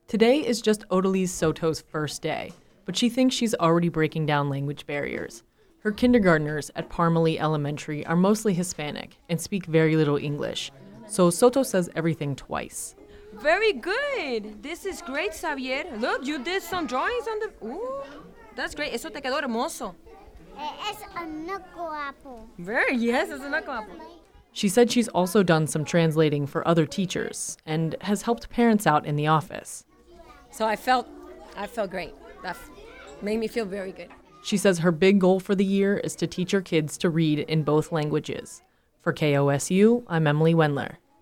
Today is just Odalise Soto's first day, but she thinks she's already breaking down language barriers. Her kindergartners at Parmalee Elementary are mostly Hispanic and speak very little English, so Soto says everything twice. Very good. This is great, Xavier. Look, you did some drawings on the... Ooh, that's great. Eso te quedó hermoso. Es un apple. Yes, it's a knuckle apple. She said she's also done some translating for other teachers and has helped parents out in the office. So I felt great. That made me feel very good. She says her big goal for the year is to teach her kids to read in both languages. For KOSU, I'm Emily Wendler.